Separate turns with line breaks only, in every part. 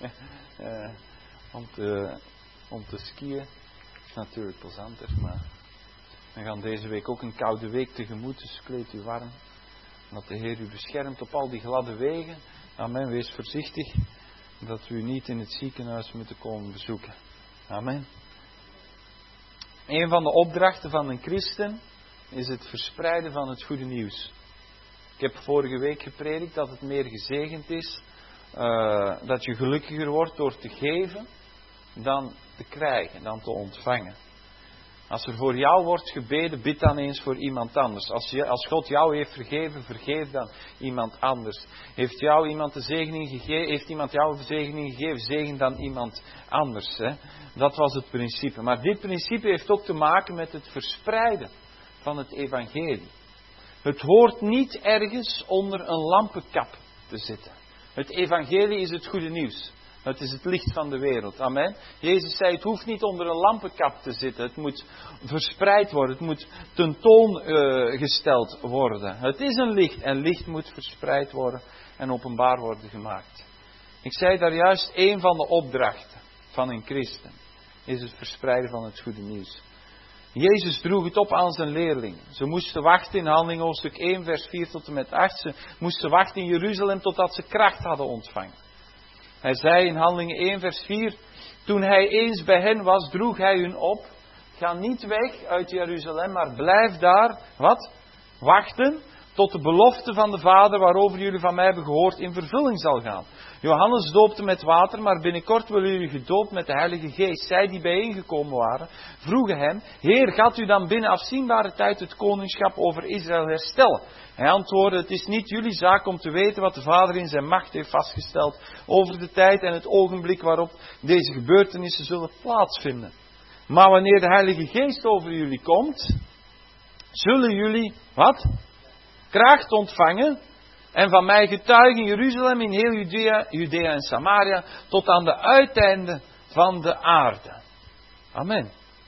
Om te skiën is natuurlijk plezanter, maar we gaan deze week ook een koude week tegemoet, dus kleed u warm. Dat de Heer u beschermt op al die gladde wegen. Amen, wees voorzichtig dat we u niet in het ziekenhuis moeten komen bezoeken. Amen. Een van de opdrachten van een christen is het verspreiden van het goede nieuws. Ik heb vorige week gepredikt dat het meer gezegend is, dat je gelukkiger wordt door te geven dan te krijgen, dan te ontvangen. Als er voor jou wordt gebeden, bid dan eens voor iemand anders. Als God jou heeft vergeven, vergeef dan iemand anders. Heeft iemand jou de zegening gegeven, zegen dan iemand anders. Hè? Dat was het principe. Maar dit principe heeft ook te maken met het verspreiden van het evangelie. Het hoort niet ergens onder een lampenkap te zitten. Het evangelie is het goede nieuws. Het is het licht van de wereld. Amen. Jezus zei, het hoeft niet onder een lampenkap te zitten. Het moet verspreid worden. Het moet tentoongesteld worden. Het is een licht en licht moet verspreid worden en openbaar worden gemaakt. Ik zei daar juist, een van de opdrachten van een christen is het verspreiden van het goede nieuws. Jezus droeg het op aan zijn leerlingen. Ze moesten wachten in Handelingen hoofdstuk 1 vers 4 tot en met 8. Ze moesten wachten in Jeruzalem totdat ze kracht hadden ontvangen. Hij zei in Handelingen 1 vers 4, toen hij eens bij hen was, droeg hij hun op. Ga niet weg uit Jeruzalem, maar blijf daar, wachten tot de belofte van de Vader waarover jullie van mij hebben gehoord in vervulling zal gaan. Johannes doopte met water, maar binnenkort willen jullie gedoopt met de Heilige Geest. Zij die bijeengekomen waren, vroegen hem, Heer, gaat u dan binnen afzienbare tijd het koningschap over Israël herstellen? Hij antwoordde, het is niet jullie zaak om te weten wat de Vader in zijn macht heeft vastgesteld over de tijd en het ogenblik waarop deze gebeurtenissen zullen plaatsvinden. Maar wanneer de Heilige Geest over jullie komt, zullen jullie, kracht ontvangen en van mij getuigen in Jeruzalem, in heel Judea en Samaria, tot aan de uiteinden van de aarde. Amen.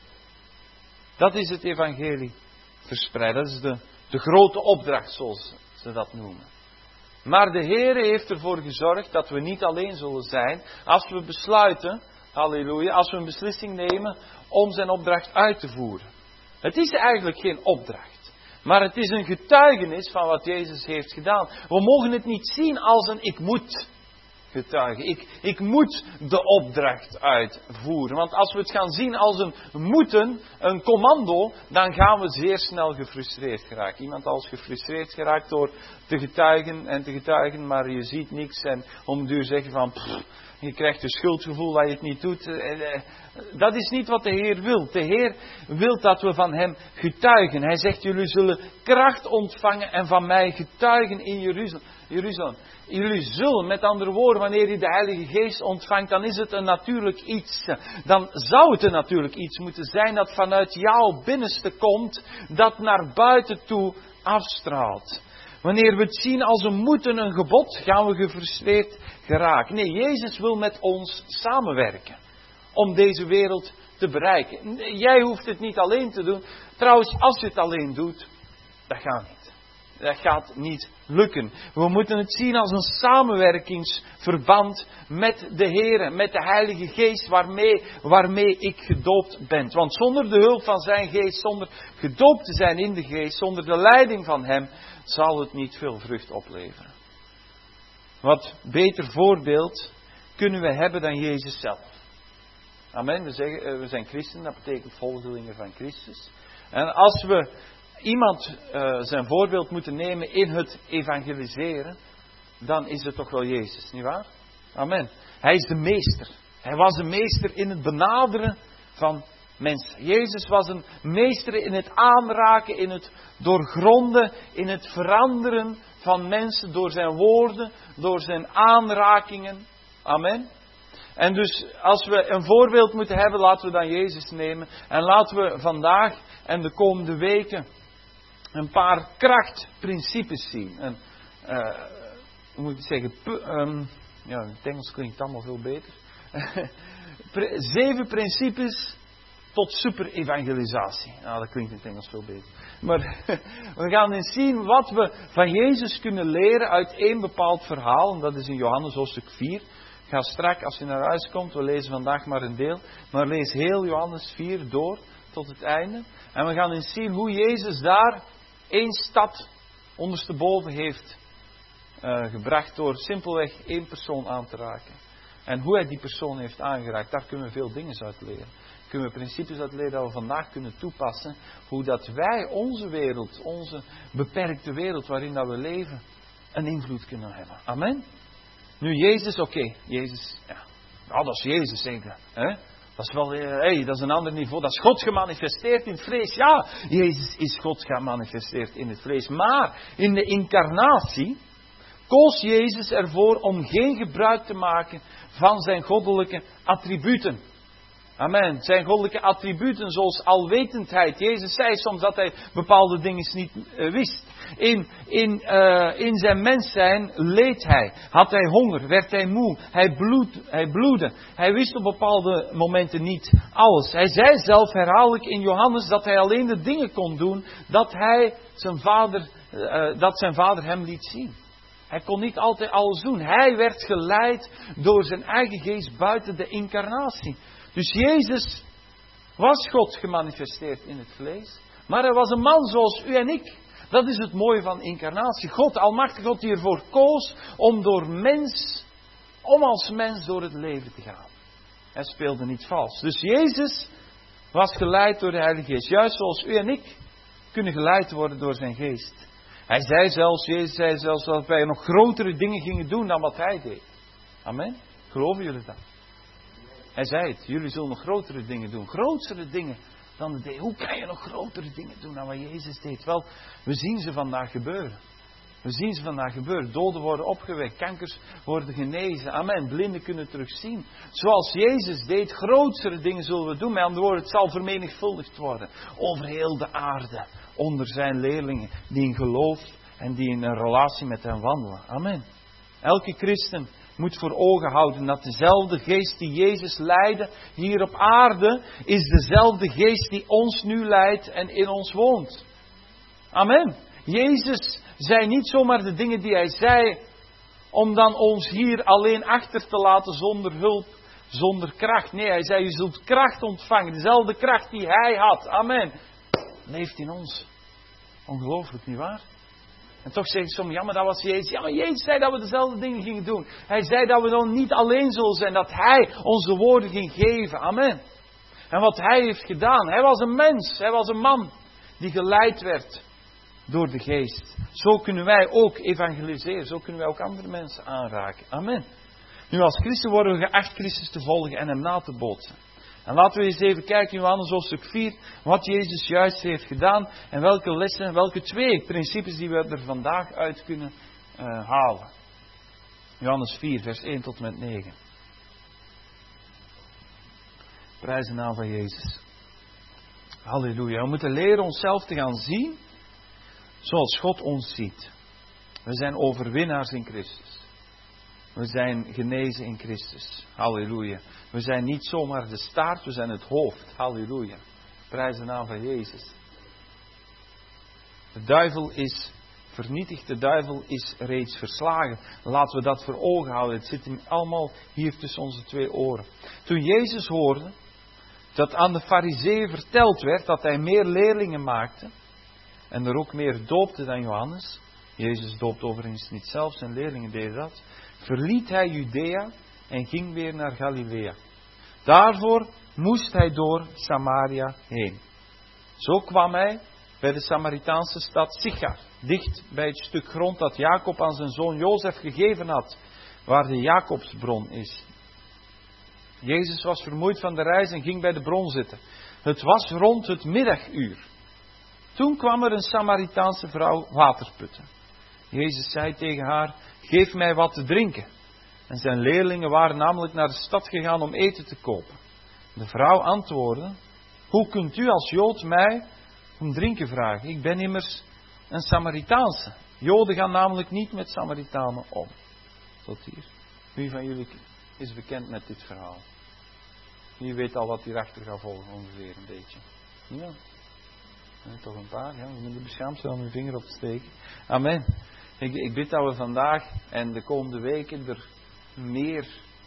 Dat is het evangelie verspreiden. Dat is de grote opdracht, zoals ze dat noemen. Maar de Heer heeft ervoor gezorgd dat we niet alleen zullen zijn als we besluiten, halleluja, als we een beslissing nemen om zijn opdracht uit te voeren. Het is eigenlijk geen opdracht. Maar het is een getuigenis van wat Jezus heeft gedaan. We mogen het niet zien als een ik moet getuigen. Ik moet de opdracht uitvoeren. Want als we het gaan zien als een moeten, een commando, dan gaan we zeer snel gefrustreerd geraken. Iemand al is gefrustreerd geraakt door te getuigen, maar je ziet niks. En om het duur zeggen van, je krijgt een schuldgevoel dat je het niet doet. Dat is niet wat de Heer wil. De Heer wil dat we van Hem getuigen. Hij zegt, jullie zullen kracht ontvangen en van mij getuigen in Jeruzalem. Jullie zullen, met andere woorden, wanneer je de Heilige Geest ontvangt, dan is het een natuurlijk iets. Dan zou het een natuurlijk iets moeten zijn dat vanuit jouw binnenste komt, dat naar buiten toe afstraalt. Wanneer we het zien als een moeten, een gebod, gaan we gefrustreerd geraken. Nee, Jezus wil met ons samenwerken om deze wereld te bereiken. Jij hoeft het niet alleen te doen. Trouwens, als je het alleen doet, dat gaat niet. Dat gaat niet lukken. We moeten het zien als een samenwerkingsverband met de Heer, met de Heilige Geest waarmee ik gedoopt ben. Want zonder de hulp van zijn Geest, zonder gedoopt te zijn in de Geest, zonder de leiding van Hem, zal het niet veel vrucht opleveren. Wat beter voorbeeld kunnen we hebben dan Jezus zelf. Amen. We zeggen, we zijn christen, dat betekent volgelingen van Christus. En als we iemand zijn voorbeeld moeten nemen in het evangeliseren, dan is het toch wel Jezus, nietwaar? Amen. Hij is de meester. Hij was een meester in het benaderen van mensen. Jezus was een meester in het aanraken, in het doorgronden, in het veranderen van mensen door zijn woorden, door zijn aanrakingen. Amen. En dus als we een voorbeeld moeten hebben, laten we dan Jezus nemen. En laten we vandaag en de komende weken een paar krachtprincipes zien. En, hoe moet ik zeggen? Ja, in het Engels klinkt het allemaal veel beter. 7 principes tot super-evangelisatie. Nou, dat klinkt in het Engels veel beter. Maar we gaan eens zien wat we van Jezus kunnen leren uit één bepaald verhaal. En dat is in Johannes hoofdstuk 4. Ga strak, als je naar huis komt, we lezen vandaag maar een deel, maar lees heel Johannes 4 door tot het einde. En we gaan eens zien hoe Jezus daar één stad ondersteboven heeft gebracht door simpelweg één persoon aan te raken. En hoe hij die persoon heeft aangeraakt, daar kunnen we veel dingen uit leren. Kunnen we principes uit leren dat we vandaag kunnen toepassen. Hoe dat wij onze wereld, onze beperkte wereld waarin dat we leven, een invloed kunnen hebben. Amen. Nu Jezus, oké. Jezus, ja. Nou, dat is Jezus zeker. Hè? Dat is wel, dat is een ander niveau. Dat is God gemanifesteerd in het vlees. Ja, Jezus is God gemanifesteerd in het vlees. Maar in de incarnatie koos Jezus ervoor om geen gebruik te maken van zijn goddelijke attributen. Amen. Zijn goddelijke attributen zoals alwetendheid. Jezus zei soms dat hij bepaalde dingen niet wist. In zijn mens zijn leed hij. Had hij honger, werd hij moe. Hij bloedde. Hij wist op bepaalde momenten niet alles. Hij zei zelf herhaaldelijk in Johannes dat hij alleen de dingen kon doen dat zijn vader hem liet zien. Hij kon niet altijd alles doen. Hij werd geleid door zijn eigen geest buiten de incarnatie. Dus Jezus was God gemanifesteerd in het vlees. Maar hij was een man zoals u en ik. Dat is het mooie van incarnatie. God, almachtige God, die ervoor koos om als mens door het leven te gaan. Hij speelde niet vals. Dus Jezus was geleid door de Heilige Geest. Juist zoals u en ik kunnen geleid worden door zijn geest. Jezus zei zelfs dat wij nog grotere dingen gingen doen dan wat hij deed. Amen. Geloven jullie dat? Hij zei het, jullie zullen nog grotere dingen doen. Grotere dingen dan de deed. Hoe kan je nog grotere dingen doen dan wat Jezus deed? Wel, we zien ze vandaag gebeuren. Doden worden opgewekt. Kankers worden genezen. Amen. Blinden kunnen terugzien. Zoals Jezus deed, grotere dingen zullen we doen. Met andere woorden, het zal vermenigvuldigd worden. Over heel de aarde. Onder zijn leerlingen. Die in geloof en die in een relatie met hem wandelen. Amen. Elke christen moet voor ogen houden dat dezelfde geest die Jezus leidde hier op aarde, is dezelfde geest die ons nu leidt en in ons woont. Amen. Jezus zei niet zomaar de dingen die hij zei, om dan ons hier alleen achter te laten zonder hulp, zonder kracht. Nee, hij zei, je zult kracht ontvangen. Dezelfde kracht die hij had. Amen. Leeft in ons. Ongelooflijk, nietwaar? En toch zeggen sommigen, ja maar dat was Jezus. Ja maar Jezus zei dat we dezelfde dingen gingen doen. Hij zei dat we dan niet alleen zullen zijn. Dat hij ons de woorden ging geven. Amen. En wat hij heeft gedaan. Hij was een mens. Hij was een man. Die geleid werd door de geest. Zo kunnen wij ook evangeliseren. Zo kunnen wij ook andere mensen aanraken. Amen. Nu als christen worden we geacht Christus te volgen en hem na te bootsen. En laten we eens even kijken in Johannes hoofdstuk 4, wat Jezus juist heeft gedaan en welke lessen, welke 2 principes die we er vandaag uit kunnen halen. Johannes 4, vers 1 tot en met 9. Prijs de naam van Jezus. Halleluja. We moeten leren onszelf te gaan zien zoals God ons ziet. We zijn overwinnaars in Christus. We zijn genezen in Christus. Halleluja. We zijn niet zomaar de staart, we zijn het hoofd. Halleluja. Prijs de naam van Jezus. De duivel is vernietigd, de duivel is reeds verslagen. Laten we dat voor ogen houden. Het zit hem allemaal hier tussen onze 2 oren. Toen Jezus hoorde dat aan de Farizeeën verteld werd dat hij meer leerlingen maakte en er ook meer doopte dan Johannes. Jezus doopt overigens niet zelf, zijn leerlingen deden dat. Verliet hij Judea en ging weer naar Galilea. Daarvoor moest hij door Samaria heen. Zo kwam hij bij de Samaritaanse stad Sichar, dicht bij het stuk grond dat Jacob aan zijn zoon Jozef gegeven had, waar de Jacobsbron is. Jezus was vermoeid van de reis en ging bij de bron zitten. Het was rond het middaguur. Toen kwam er een Samaritaanse vrouw water putten. Jezus zei tegen haar, geef mij wat te drinken. En zijn leerlingen waren namelijk naar de stad gegaan om eten te kopen. De vrouw antwoordde, hoe kunt u als Jood mij om drinken vragen? Ik ben immers een Samaritaanse. Joden gaan namelijk niet met Samaritanen om. Tot hier. Wie van jullie is bekend met dit verhaal? Wie weet al wat hierachter gaat volgen ongeveer een beetje? Ja. Toch een paar, ja. We moeten beschaamd zijn om uw vinger op te steken. Amen. Ik bid dat we vandaag en de komende weken er meer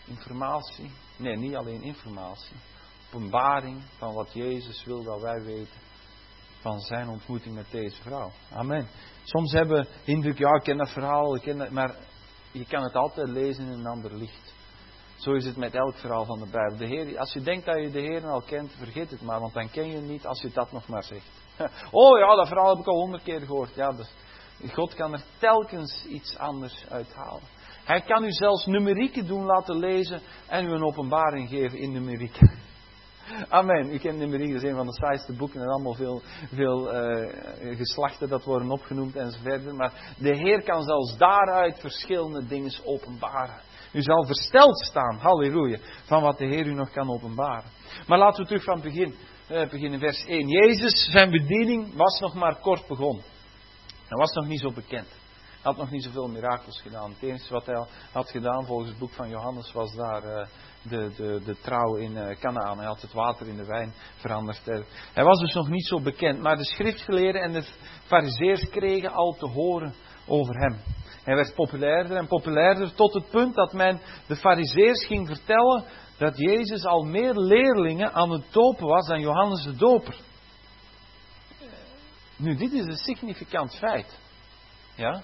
informatie. Nee, niet alleen informatie. Openbaring van wat Jezus wil dat wij weten. Van zijn ontmoeting met deze vrouw. Amen. Soms hebben we de indruk, ja, ik ken dat verhaal, maar je kan het altijd lezen in een ander licht. Zo is het met elk verhaal van de Bijbel. De Heer, als je denkt dat je de Heer al kent, vergeet het maar, want dan ken je hem niet als je dat nog maar zegt. Oh ja, dat verhaal heb ik al 100 keer gehoord. Ja, dus God kan er telkens iets anders uithalen. Hij kan u zelfs numerieken doen laten lezen en u een openbaring geven in numerieken. Amen. U kent numeriek, dat is een van de saaiste boeken en allemaal veel geslachten dat worden opgenoemd enzovoort. Maar de Heer kan zelfs daaruit verschillende dingen openbaren. U zal versteld staan, halleluja, van wat de Heer u nog kan openbaren. Maar laten we terug van het begin in vers 1. Jezus, zijn bediening was nog maar kort begonnen. Hij was nog niet zo bekend. Hij had nog niet zoveel mirakels gedaan. Het enige wat hij had gedaan volgens het boek van Johannes was daar de trouw in Kanaan. Hij had het water in de wijn veranderd. Hij was dus nog niet zo bekend. Maar de schriftgeleerden en de farizeeërs kregen al te horen over hem. Hij werd populairder en populairder tot het punt dat men de farizeeërs ging vertellen dat Jezus al meer leerlingen aan het dopen was dan Johannes de Doper. Nu, dit is een significant feit. Ja?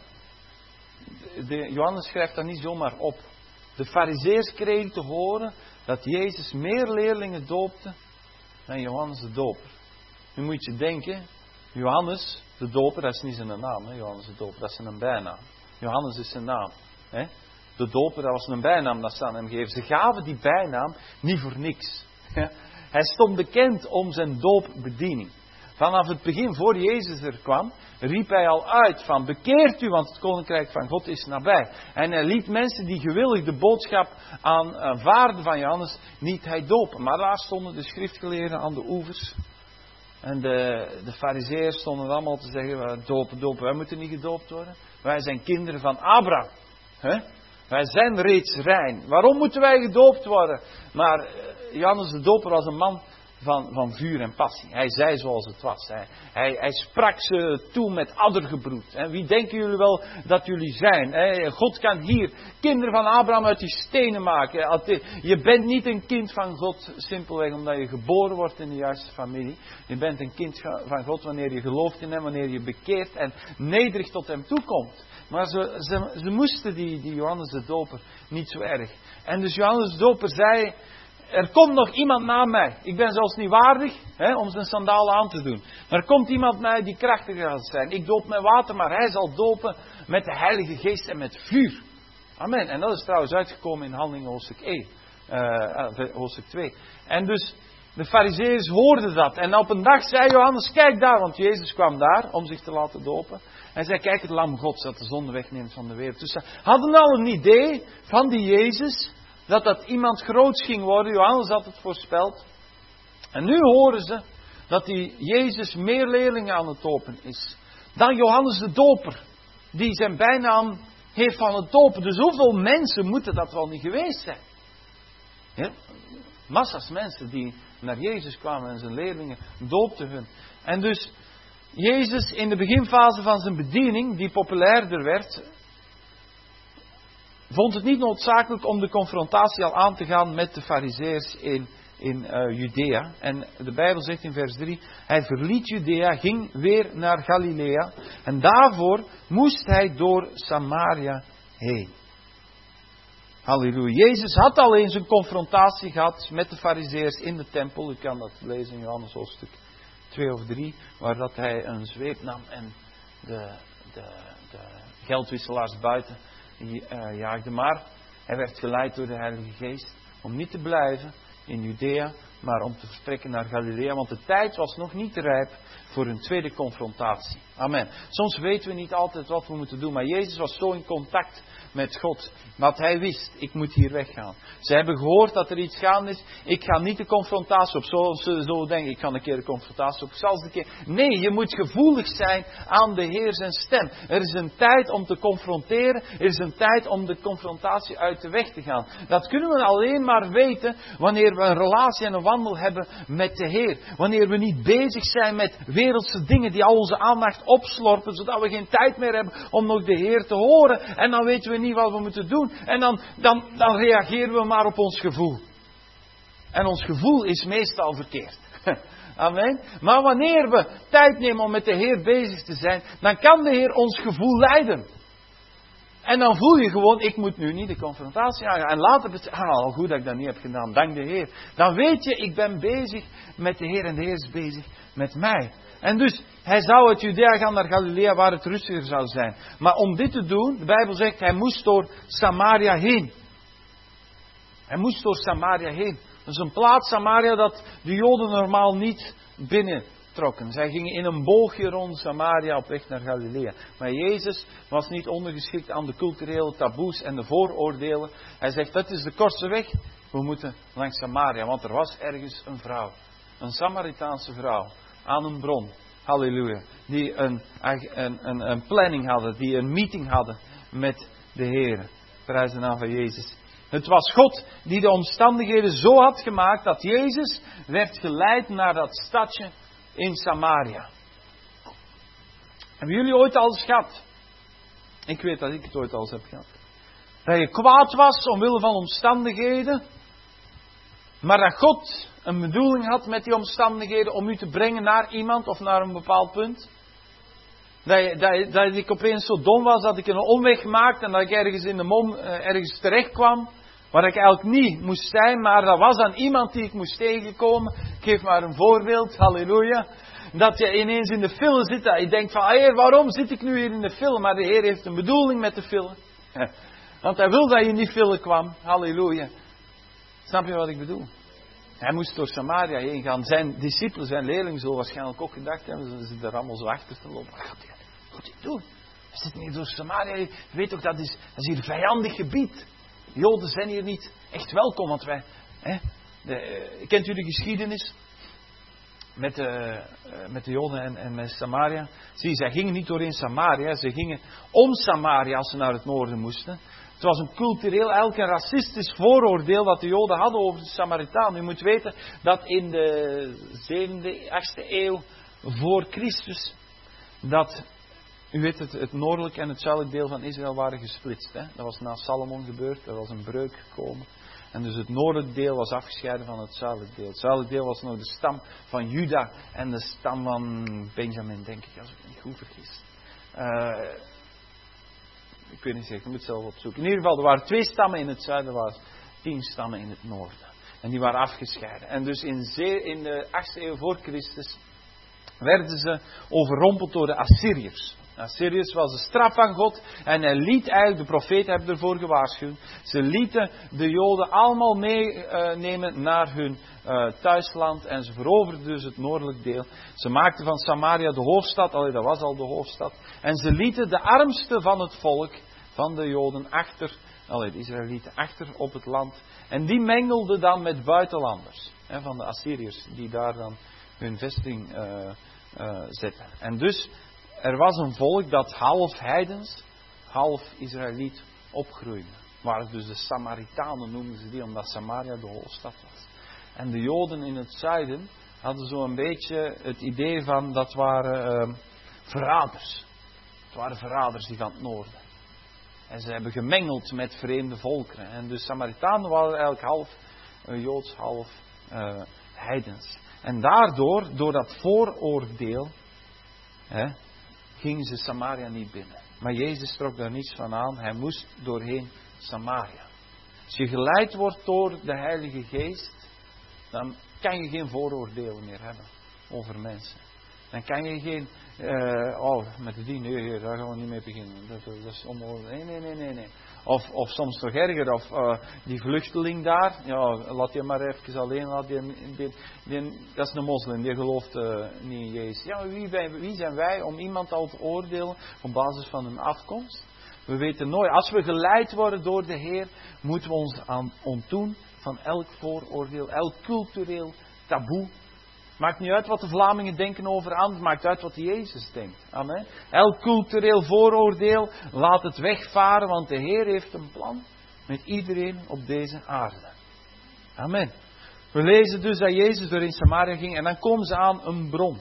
Johannes schrijft dat niet zomaar op. De farizeeërs kregen te horen dat Jezus meer leerlingen doopte dan Johannes de Doper. Nu moet je denken, Johannes de Doper, dat is niet zijn naam, hè? Johannes de Doper, dat is zijn bijnaam. Johannes is zijn naam. Hè? De Doper, dat was een bijnaam dat ze aan hem geven. Ze gaven die bijnaam niet voor niks. Hij stond bekend om zijn doopbediening. Vanaf het begin, voor Jezus er kwam, riep hij al uit van bekeert u, want het koninkrijk van God is nabij. En hij liet mensen die gewillig de boodschap aanvaarden van Johannes, niet hij dopen. Maar daar stonden de schriftgeleerden aan de oevers. En de farizeeërs stonden allemaal te zeggen, dopen, wij moeten niet gedoopt worden. Wij zijn kinderen van Abraham. Wij zijn reeds rein. Waarom moeten wij gedoopt worden? Maar Johannes de Doper was een man van vuur en passie. Hij zei zoals het was. Hij sprak ze toe met addergebroed. Wie denken jullie wel dat jullie zijn? God kan hier kinderen van Abraham uit die stenen maken. Je bent niet een kind van God simpelweg omdat je geboren wordt in de juiste familie. Je bent een kind van God wanneer je gelooft in hem, wanneer je bekeert en nederig tot hem toekomt. Maar ze moesten die Johannes de Doper niet zo erg. En dus Johannes de Doper zei, er komt nog iemand na mij. Ik ben zelfs niet waardig om zijn sandalen aan te doen. Maar er komt iemand na mij die krachtiger zal zijn. Ik doop met water, maar hij zal dopen met de Heilige Geest en met vuur. Amen. En dat is trouwens uitgekomen in Handelingen hoofdstuk 2. En dus de farizeeërs hoorden dat. En op een dag zei Johannes, kijk daar, want Jezus kwam daar om zich te laten dopen. Hij zei, kijk het lam Gods dat de zonde wegneemt van de wereld. Dus ze hadden al een idee van die Jezus, dat iemand groots ging worden. Johannes had het voorspeld. En nu horen ze dat die Jezus meer leerlingen aan het dopen is dan Johannes de Doper, die zijn bijnaam heeft van het dopen. Dus hoeveel mensen moeten dat wel niet geweest zijn? Ja? Massa's mensen die naar Jezus kwamen en zijn leerlingen doopten hun. En dus Jezus in de beginfase van zijn bediening, die populairder werd, vond het niet noodzakelijk om de confrontatie al aan te gaan met de farizeeërs in Judea. En de Bijbel zegt in vers 3, hij verliet Judea, ging weer naar Galilea. En daarvoor moest hij door Samaria heen. Halleluja. Jezus had al eens een confrontatie gehad met de farizeeërs in de tempel. U kan dat lezen in Johannes hoofdstuk 2 of 3. Waar dat hij een zweep nam en de geldwisselaars buiten jaagde. Maar hij werd geleid door de Heilige Geest om niet te blijven in Judea, maar om te vertrekken naar Galilea. Want de tijd was nog niet rijp voor een tweede confrontatie. Amen. Soms weten we niet altijd wat we moeten doen. Maar Jezus was zo in contact met God. Dat hij wist, ik moet hier weggaan. Ze hebben gehoord dat er iets gaande is. Ik ga niet de confrontatie op. Zo denken, ik ga een keer de confrontatie op. Nee, je moet gevoelig zijn aan de Heer zijn stem. Er is een tijd om te confronteren. Er is een tijd om de confrontatie uit de weg te gaan. Dat kunnen we alleen maar weten wanneer we een relatie en een wandel hebben met de Heer. Wanneer we niet bezig zijn met wereldse dingen die al onze aandacht opslorpen, zodat we geen tijd meer hebben om nog de Heer te horen. En dan weten we niet wat we moeten doen. En dan reageren we maar op ons gevoel. En ons gevoel is meestal verkeerd. Amen. Maar wanneer we tijd nemen om met de Heer bezig te zijn, dan kan de Heer ons gevoel leiden. En dan voel je gewoon, ik moet nu niet de confrontatie aangaan. En later, al goed dat ik dat niet heb gedaan, dank de Heer. Dan weet je, ik ben bezig met de Heer en de Heer is bezig met mij. En dus, hij zou uit Judea gaan naar Galilea waar het rustiger zou zijn. Maar om dit te doen, de Bijbel zegt, hij moest door Samaria heen. Hij moest door Samaria heen. Dat is een plaats, Samaria, dat de Joden normaal niet binnentrokken. Zij gingen in een boogje rond Samaria op weg naar Galilea. Maar Jezus was niet ondergeschikt aan de culturele taboes en de vooroordelen. Hij zegt, dat is de kortste weg. We moeten langs Samaria, want er was ergens een vrouw. Een Samaritaanse vrouw. Aan een bron. Halleluja. Die een planning hadden. Die een meeting hadden met de Heer. Prijs de naam van Jezus. Het was God die de omstandigheden zo had gemaakt dat Jezus werd geleid naar dat stadje in Samaria. Hebben jullie ooit al eens gehad? Ik weet dat ik het ooit al eens heb gehad. Dat je kwaad was omwille van omstandigheden. Maar dat God een bedoeling had met die omstandigheden om u te brengen naar iemand of naar een bepaald punt. Dat ik opeens zo dom was dat ik een omweg maakte en dat ik ergens in de mom ergens terecht kwam. Waar ik eigenlijk niet moest zijn, maar dat was aan iemand die ik moest tegenkomen. Ik geef maar een voorbeeld, halleluja. Dat je ineens in de file zit. Dat je denkt van, Heer, waarom zit ik nu hier in de file? Maar de Heer heeft een bedoeling met de file. Want hij wil dat je in die file kwam, halleluja. Snap je wat ik bedoel? Hij moest door Samaria heen gaan. Zijn discipelen, zijn leerlingen zullen waarschijnlijk ook gedacht hebben. Ze zitten er allemaal zo achter te lopen. Wat gaat hij doen? We zitten hier door Samaria. Je weet toch, dat is hier vijandig gebied. De Joden zijn hier niet echt welkom. Want wij... kent u de geschiedenis? Met de Joden en met Samaria. Zie, zij gingen niet doorheen Samaria. Ze gingen om Samaria als ze naar het noorden moesten. Het was een cultureel, eigenlijk een racistisch vooroordeel dat de Joden hadden over de Samaritanen. U moet weten dat in de 7e, 8e eeuw voor Christus, dat, u weet het noordelijke en het zuidelijke deel van Israël waren gesplitst. Hè? Dat was na Salomon gebeurd, er was een breuk gekomen. En dus het noordelijke deel was afgescheiden van het zuidelijke deel. Het zuidelijke deel was nog de stam van Juda en de stam van Benjamin, denk ik, als ik me niet goed vergis. Ik weet niet zeker, ik moet het zelf opzoeken. In ieder geval, er waren 2 stammen in het zuiden, er waren 10 stammen in het noorden. En die waren afgescheiden. En dus in de 8e eeuw voor Christus werden ze overrompeld door de Assyriërs. De Assyriërs was de straf van God en hij liet eigenlijk, de profeten hebben ervoor gewaarschuwd, ze lieten de Joden allemaal meenemen naar hun thuisland en ze veroverden dus het noordelijk deel. Ze maakten van Samaria de hoofdstad, dat was al de hoofdstad. En ze lieten de armste van het volk, van de Joden, de Israëlieten, achter op het land. En die mengelden dan met buitenlanders, van de Assyriërs, die daar dan hun vesting zetten. En dus, er was een volk dat half heidens, half Israëliet opgroeide. Waren dus de Samaritanen, noemden ze die, omdat Samaria de hoofdstad was. En de Joden in het zuiden hadden zo'n beetje het idee van, dat waren verraders. Het waren verraders die van het noorden. En ze hebben gemengeld met vreemde volkeren. En de Samaritanen waren eigenlijk half Joods, half heidens. En daardoor, door dat vooroordeel, gingen ze Samaria niet binnen. Maar Jezus trok daar niets van aan. Hij moest doorheen Samaria. Als je geleid wordt door de Heilige Geest, dan kan je geen vooroordelen meer hebben over mensen. Dan kan je geen, met de dien, nee, daar gaan we niet mee beginnen. Dat is onmogelijk. Nee. Of soms nog erger, of die vluchteling daar, ja, laat je maar even alleen, dat is een moslim, die gelooft niet in Jezus. Ja, wie zijn wij om iemand al te oordelen op basis van hun afkomst? We weten nooit, als we geleid worden door de Heer, moeten we ons ontdoen van elk vooroordeel, elk cultureel taboe. Maakt niet uit wat de Vlamingen denken over anderen, maakt uit wat Jezus denkt. Amen. Elk cultureel vooroordeel, laat het wegvaren, want de Heer heeft een plan met iedereen op deze aarde. Amen. We lezen dus dat Jezus door in Samaria ging en dan komen ze aan een bron.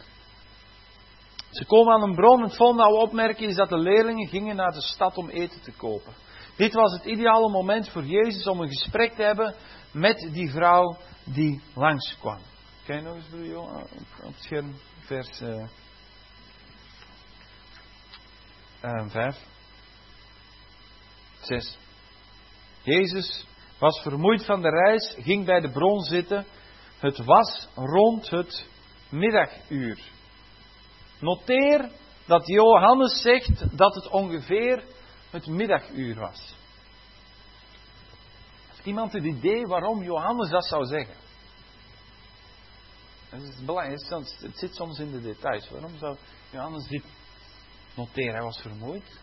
Ze komen aan een bron en het volgende dat we opmerken is dat de leerlingen gingen naar de stad om eten te kopen. Dit was het ideale moment voor Jezus om een gesprek te hebben met die vrouw die langskwam. Kan je nog eens broer Johan op het scherm vers 5, 6. Jezus was vermoeid van de reis, ging bij de bron zitten. Het was rond het middaguur. Noteer dat Johannes zegt dat het ongeveer het middaguur was. Heeft iemand het idee waarom Johannes dat zou zeggen? Dat is belangrijk, het zit soms in de details. Waarom zou Johannes dit noteren? Hij was vermoeid.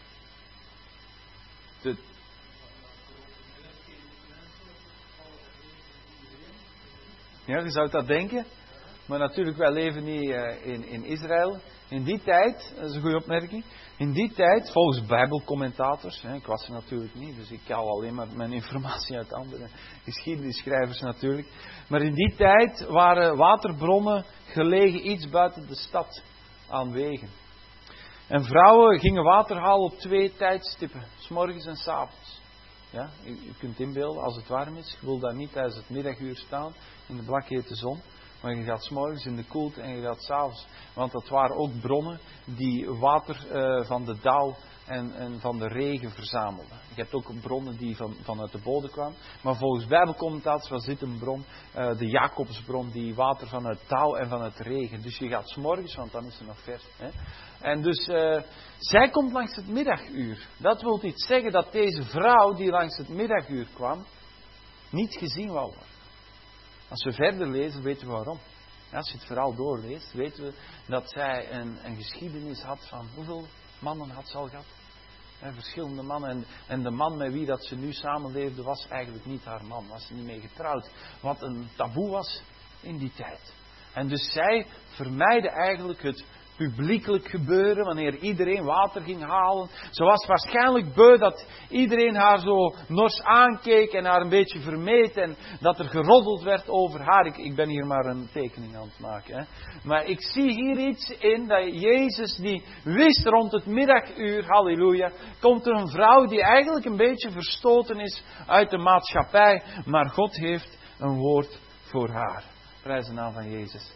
Ja, je zou dat denken. Maar natuurlijk, wij leven niet in Israël. In die tijd, dat is een goede opmerking. In die tijd, volgens bijbelcommentators, ik was er natuurlijk niet, dus ik haal alleen maar mijn informatie uit andere geschiedenisschrijvers natuurlijk. Maar in die tijd waren waterbronnen gelegen iets buiten de stad aan wegen. En vrouwen gingen water halen op 2 tijdstippen, 's morgens en 's avonds. Ja, u kunt inbeelden, als het warm is, je wil daar niet tijdens het middaguur staan in de blakhete zon. Maar je gaat 's morgens in de koelte en je gaat 's avonds. Want dat waren ook bronnen die water van de dauw en van de regen verzamelden. Je hebt ook bronnen die vanuit de bodem kwamen. Maar volgens bijbelcommentators was dit een bron, de Jacobsbron, die water vanuit dauw en vanuit regen. Dus je gaat 's morgens, want dan is het nog vers. Hè? En dus zij komt langs het middaguur. Dat wil niet zeggen dat deze vrouw die langs het middaguur kwam, niet gezien wou worden. Als we verder lezen, weten we waarom. Als je het verhaal doorleest, weten we dat zij een geschiedenis had van hoeveel mannen had ze al gehad? Verschillende mannen. En de man met wie dat ze nu samenleefde was eigenlijk niet haar man. Was ze niet mee getrouwd. Wat een taboe was in die tijd. En dus zij vermijden eigenlijk het publiekelijk gebeuren, wanneer iedereen water ging halen. Ze was waarschijnlijk beu dat iedereen haar zo nors aankeek en haar een beetje vermeed en dat er geroddeld werd over haar. Ik ben hier maar een tekening aan het maken. Hè. Maar ik zie hier iets in dat Jezus die wist rond het middaguur, halleluja, komt er een vrouw die eigenlijk een beetje verstoten is uit de maatschappij, maar God heeft een woord voor haar. Prijs de naam van Jezus.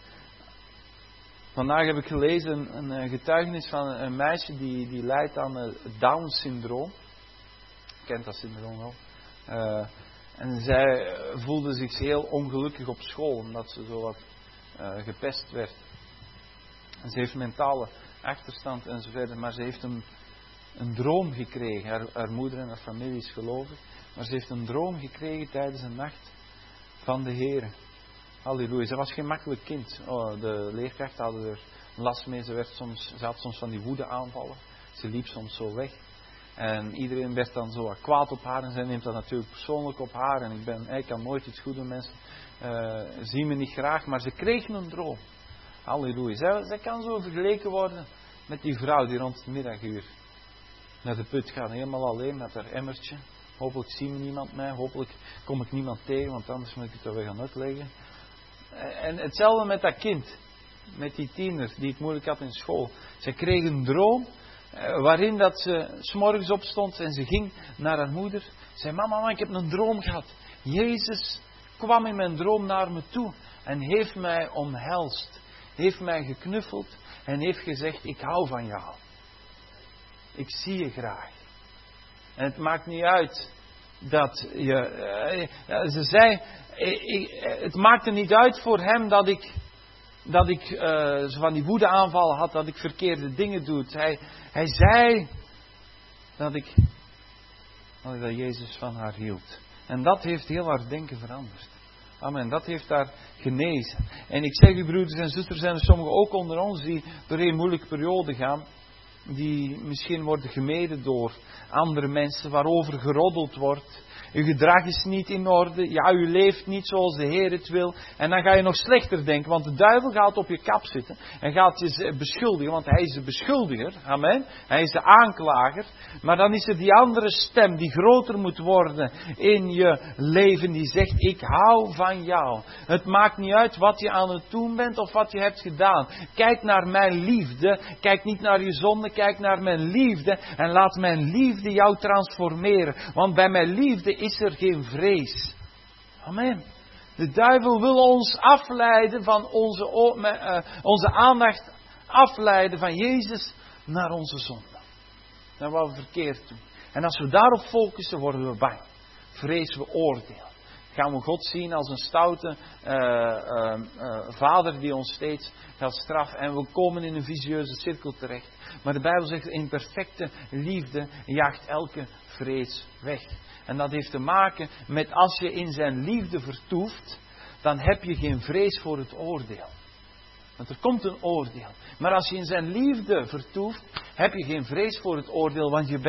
Vandaag heb ik gelezen een getuigenis van een meisje die lijdt aan het Down-syndroom. Je kent dat syndroom wel. En zij voelde zich heel ongelukkig op school, omdat ze zo wat gepest werd. En ze heeft mentale achterstand enzovoort, maar ze heeft een droom gekregen. Haar moeder en haar familie is gelovig, maar ze heeft een droom gekregen tijdens een nacht van de Heere. Halleluja. Ze was geen makkelijk kind. De leerkrachten hadden er last mee. Ze had soms van die woede aanvallen. Ze liep soms zo weg. En iedereen werd dan zo kwaad op haar. En zij neemt dat natuurlijk persoonlijk op haar. En ik kan nooit iets goed doen. Mensen zien me niet graag. Maar ze kreeg een droom. Halleluja. Zij kan zo vergeleken worden met die vrouw die rond het middaguur naar de put gaat. Helemaal alleen met haar emmertje. Hopelijk ziet niemand mij. Hopelijk kom ik niemand tegen. Want anders moet ik het er weer gaan uitleggen. En hetzelfde met dat kind. Met die tiener die het moeilijk had in school. Ze kreeg een droom. Waarin dat ze 's morgens opstond en ze ging naar haar moeder. Zei, mama, ik heb een droom gehad. Jezus kwam in mijn droom naar me toe. En heeft mij omhelst. Heeft mij geknuffeld. En heeft gezegd, ik hou van jou. Ik zie je graag. En het maakt niet uit dat je... ze zei, het maakte niet uit voor hem dat ik zo van die woedeaanvallen had, dat ik verkeerde dingen doe. Hij zei dat Jezus van haar hield. En dat heeft heel haar denken veranderd. Amen. Dat heeft haar genezen. En ik zeg u broeders en zusters, zijn er sommigen ook onder ons die door een moeilijke periode gaan. Die misschien worden gemeden door andere mensen, waarover geroddeld wordt. Uw gedrag is niet in orde. Ja, u leeft niet zoals de Heer het wil. En dan ga je nog slechter denken. Want de duivel gaat op je kap zitten. En gaat je beschuldigen. Want hij is de beschuldiger. Amen. Hij is de aanklager. Maar dan is er die andere stem die groter moet worden in je leven. Die zegt, ik hou van jou. Het maakt niet uit wat je aan het doen bent of wat je hebt gedaan. Kijk naar mijn liefde. Kijk niet naar je zonde. Kijk naar mijn liefde. En laat mijn liefde jou transformeren. Want bij mijn liefde is er geen vrees. Amen. De duivel wil ons afleiden van onze aandacht afleiden van Jezus naar onze zonde. Naar wat we verkeerd doen. En als we daarop focussen, worden we bang. Vrezen we oordeel. Gaan we God zien als een stoute vader die ons steeds gaat straffen. En we komen in een vicieuze cirkel terecht. Maar de Bijbel zegt, in perfecte liefde jaagt elke vrees weg. En dat heeft te maken met als je in zijn liefde vertoeft, dan heb je geen vrees voor het oordeel. Want er komt een oordeel. Maar als je in zijn liefde vertoeft, heb je geen vrees voor het oordeel. Want je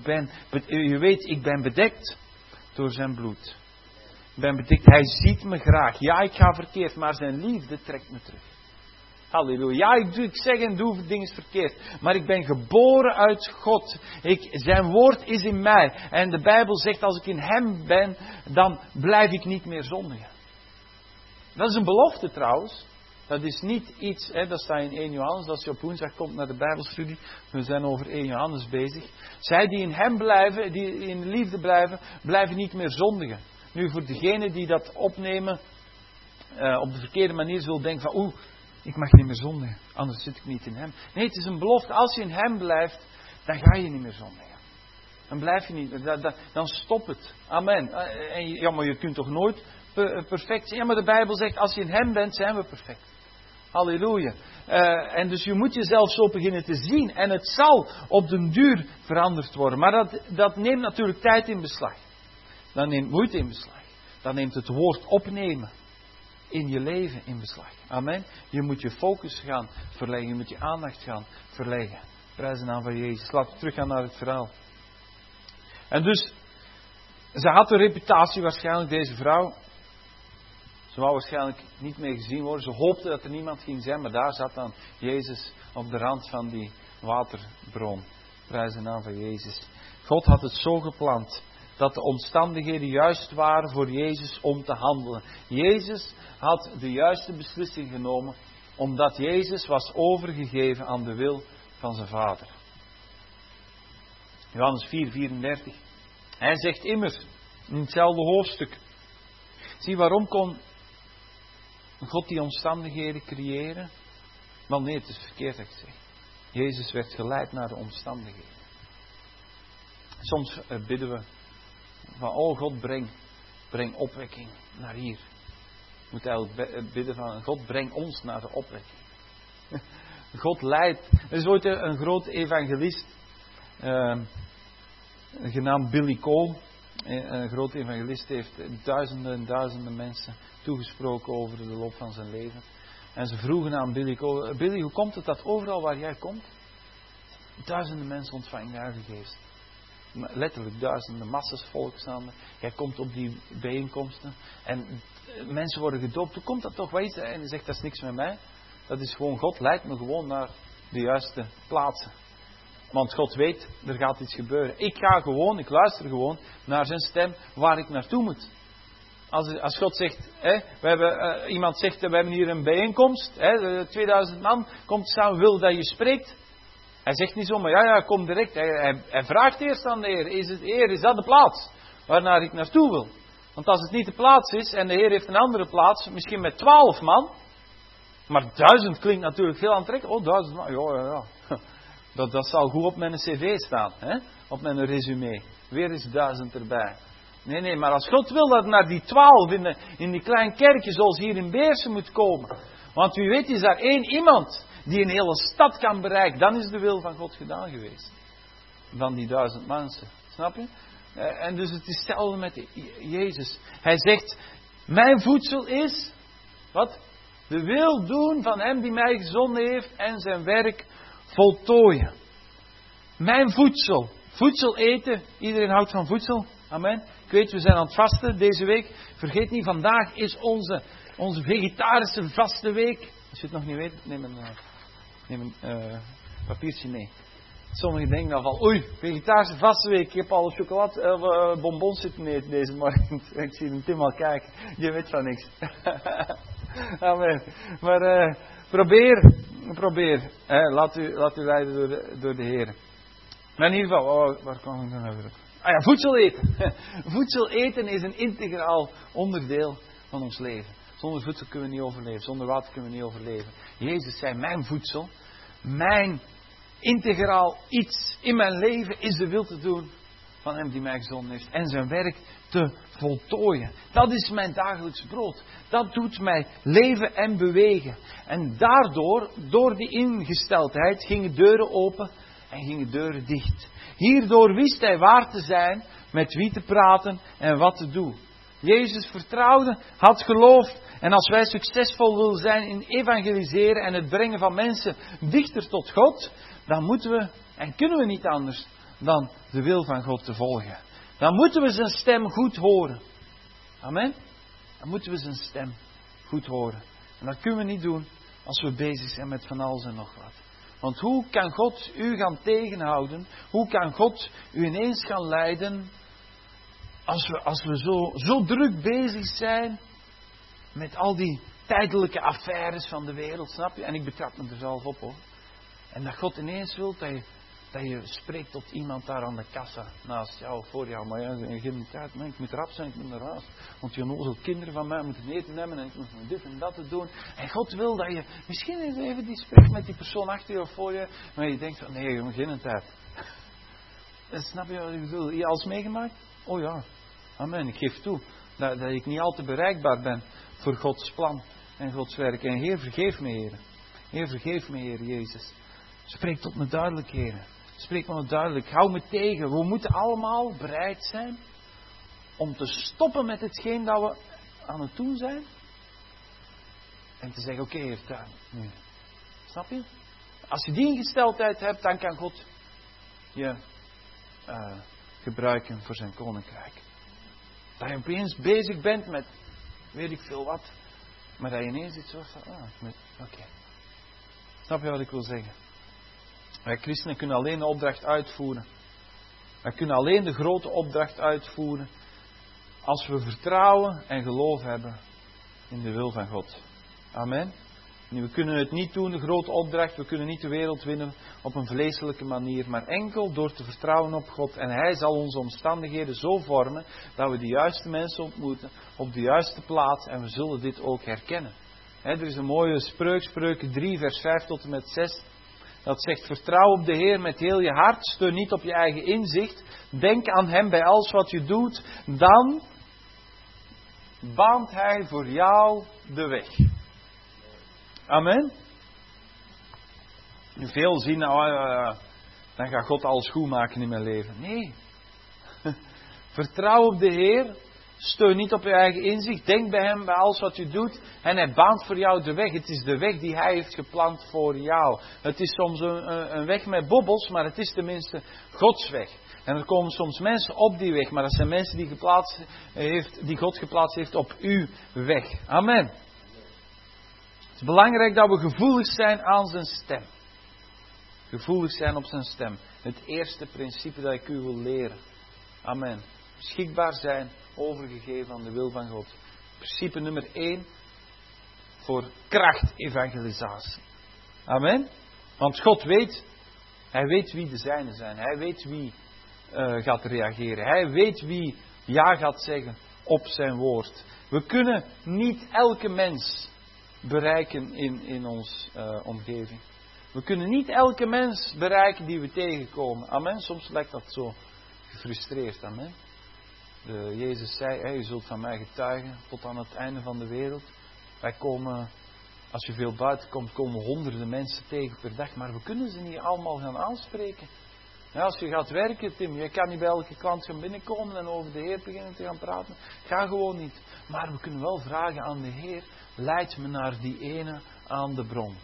weet, ik ben bedekt door zijn bloed. Ik ben bedekt, hij ziet me graag. Ja, ik ga verkeerd, maar zijn liefde trekt me terug. Halleluja. Ja, ik zeg en doe dingen verkeerd. Maar ik ben geboren uit God. Zijn woord is in mij. En de Bijbel zegt, als ik in hem ben, dan blijf ik niet meer zondigen. Dat is een belofte trouwens. Dat is niet iets, dat staat in 1 Johannes, als je op woensdag komt naar de Bijbelstudie. We zijn over 1 Johannes bezig. Zij die in hem blijven, die in de liefde blijven, blijven niet meer zondigen. Nu, voor degenen die dat opnemen, op de verkeerde manier zullen denken van, ik mag niet meer zondigen, anders zit ik niet in hem. Nee, het is een belofte, als je in hem blijft, dan ga je niet meer zondigen. Dan blijf je niet, dan stop het. Amen. Ja, maar je kunt toch nooit perfect zijn? Ja, maar de Bijbel zegt, als je in hem bent, zijn we perfect. Halleluja. En dus je moet jezelf zo beginnen te zien. En het zal op den duur veranderd worden. Maar dat neemt natuurlijk tijd in beslag. Dat neemt moeite in beslag. Dat neemt het woord opnemen in je leven in beslag. Amen. Je moet je focus gaan verleggen. Je moet je aandacht gaan verleggen. Prijs de naam van Jezus. Laten we teruggaan naar het verhaal. En dus, ze had een reputatie waarschijnlijk, deze vrouw. Ze wou waarschijnlijk niet meer gezien worden. Ze hoopte dat er niemand ging zijn. Maar daar zat dan Jezus op de rand van die waterbron. Prijs de naam van Jezus. God had het zo gepland dat de omstandigheden juist waren voor Jezus om te handelen. Jezus had de juiste beslissing genomen. Omdat Jezus was overgegeven aan de wil van zijn Vader. Johannes 4:34. Hij zegt immers in hetzelfde hoofdstuk. Zie, waarom kon God die omstandigheden creëren? Wel nee, het is verkeerd dat ik zeg. Jezus werd geleid naar de omstandigheden. Soms bidden we van, God breng opwekking naar hier. We moeten eigenlijk bidden van, God breng ons naar de opwekking. God leidt. Er is ooit een groot evangelist, genaamd Billy Cole. Een groot evangelist heeft duizenden en duizenden mensen toegesproken over de loop van zijn leven. En ze vroegen aan Billy Cole, Billy, hoe komt het dat overal waar jij komt, duizenden mensen ontvangen de Heilige Geest? Letterlijk duizenden, massas volk staan er. Jij komt op die bijeenkomsten en mensen worden gedoopt. Hoe komt dat toch? Wat is dat? En hij zegt, dat is niks met mij. Dat is gewoon, God leidt me gewoon naar de juiste plaatsen. Want God weet, er gaat iets gebeuren. Ik luister gewoon naar zijn stem waar ik naartoe moet. Als God zegt, iemand zegt, we hebben hier een bijeenkomst, 2000 man, komt staan, wil dat je spreekt. Hij zegt niet zomaar, ja, kom direct. Hij vraagt eerst aan de Heer, is dat de plaats waarnaar ik naartoe wil? Want als het niet de plaats is en de Heer heeft een andere plaats, misschien met 12 man, maar 1000 klinkt natuurlijk heel aantrekkelijk. 1000 man, ja. Dat zal goed op mijn cv staan, op mijn resume. Weer is 1000 erbij. Nee, maar als God wil dat naar die 12 in die klein kerkje zoals hier in Beersen moet komen. Want u weet, is daar 1 iemand die een hele stad kan bereiken. Dan is de wil van God gedaan geweest. Dan die 1000 mensen. Snap je? En dus het is hetzelfde met Jezus. Hij zegt, mijn voedsel is, wat? De wil doen van hem die mij gezonden heeft en zijn werk voltooien. Mijn voedsel. Voedsel eten. Iedereen houdt van voedsel. Amen. Ik weet, we zijn aan het vasten deze week. Vergeet niet, vandaag is onze vegetarische vaste week. Als je het nog niet weet, neem een papiertje mee. Sommigen denken dan van, oei, vegetarische vaste week. Ik heb al chocolade, bonbons zitten eten deze morgen. Ik zie hem Tim al kijken. Je weet van niks. Amen. Maar probeer. Laat u leiden door de Heer. Maar in ieder geval, waar kwam ik dan over? Voedsel eten. Voedsel eten is een integraal onderdeel van ons leven. Zonder voedsel kunnen we niet overleven. Zonder water kunnen we niet overleven. Jezus zei, mijn voedsel, mijn integraal iets in mijn leven is de wil te doen van hem die mij gezonden heeft. En zijn werk te voltooien. Dat is mijn dagelijks brood. Dat doet mij leven en bewegen. En daardoor, door die ingesteldheid, gingen deuren open en gingen deuren dicht. Hierdoor wist hij waar te zijn, met wie te praten en wat te doen. Jezus vertrouwde, had geloof. En als wij succesvol willen zijn in evangeliseren en het brengen van mensen dichter tot God, dan moeten we en kunnen we niet anders dan de wil van God te volgen. Dan moeten we zijn stem goed horen. Amen? Dan moeten we zijn stem goed horen. En dat kunnen we niet doen als we bezig zijn met van alles en nog wat. Want hoe kan God u gaan tegenhouden? Hoe kan God u ineens gaan leiden als we zo druk bezig zijn met al die tijdelijke affaires van de wereld, snap je? En ik betrap me er zelf op, hoor. En dat God ineens wil dat je spreekt tot iemand daar aan de kassa naast jou, voor jou. Maar ja, geen tijd, man, ik moet rap zijn, ik moet naar huis. Want je onnozel kinderen van mij moeten eten hebben en ik moet dit en dat te doen. En God wil dat je misschien eens even die spreekt met die persoon achter je of voor je. Maar je denkt van, nee jongen, geen tijd. En snap je wat ik bedoel? Je alles meegemaakt? Oh ja, amen, ik geef toe dat ik niet al te bereikbaar ben voor Gods plan en Gods werk. En Heer, vergeef me, Heer. Heer, vergeef me, Heer Jezus. Spreek tot me duidelijk, Heer. Spreek me duidelijk. Hou me tegen. We moeten allemaal bereid zijn om te stoppen met hetgeen dat we aan het doen zijn. En te zeggen, oké, Heer, daar, nu. Snap je? Als je die ingesteldheid hebt, dan kan God je gebruiken voor zijn koninkrijk. Dat je opeens bezig bent met weet ik veel wat. Maar dat je ineens iets hoort van, oké. Snap je wat ik wil zeggen? Wij christenen kunnen alleen de opdracht uitvoeren. Wij kunnen alleen de grote opdracht uitvoeren als we vertrouwen en geloof hebben in de wil van God. Amen. Nu, we kunnen het niet doen, de grote opdracht. We kunnen niet de wereld winnen op een vleeselijke manier. Maar enkel door te vertrouwen op God. En Hij zal onze omstandigheden zo vormen dat we de juiste mensen ontmoeten op de juiste plaats. En we zullen dit ook herkennen. Er is een mooie spreuk, Spreuken 3, vers 5 tot en met 6. Dat zegt, vertrouw op de Heer met heel je hart. Steun niet op je eigen inzicht. Denk aan Hem bij alles wat je doet. Dan baant Hij voor jou de weg. Amen. Nu veel zien, dan gaat God alles goed maken in mijn leven. Nee. Vertrouw op de Heer. Steun niet op je eigen inzicht. Denk bij Hem bij alles wat je doet. En Hij baant voor jou de weg. Het is de weg die Hij heeft gepland voor jou. Het is soms een weg met bobbels, maar het is tenminste Gods weg. En er komen soms mensen op die weg, maar dat zijn mensen die God geplaatst heeft op uw weg. Amen. Het is belangrijk dat we gevoelig zijn aan zijn stem. Gevoelig zijn op zijn stem. Het eerste principe dat ik u wil leren. Amen. Beschikbaar zijn, overgegeven aan de wil van God. Principe nummer 1 voor krachtevangelisatie. Amen. Want God weet, Hij weet wie de zijnen zijn. Hij weet wie gaat reageren. Hij weet wie ja gaat zeggen op zijn woord. We kunnen niet elke mens bereiken in onze omgeving. We kunnen niet elke mens bereiken die we tegenkomen. Amen. Soms lijkt dat zo gefrustreerd. Amen. Jezus zei, u zult van mij getuigen tot aan het einde van de wereld. Wij komen, als je veel buiten komt, komen honderden mensen tegen per dag. Maar we kunnen ze niet allemaal gaan aanspreken. Ja, als je gaat werken, Tim, je kan niet bij elke klant gaan binnenkomen en over de Heer beginnen te gaan praten. Ga gewoon niet. Maar we kunnen wel vragen aan de Heer, leid me naar die ene aan de bron.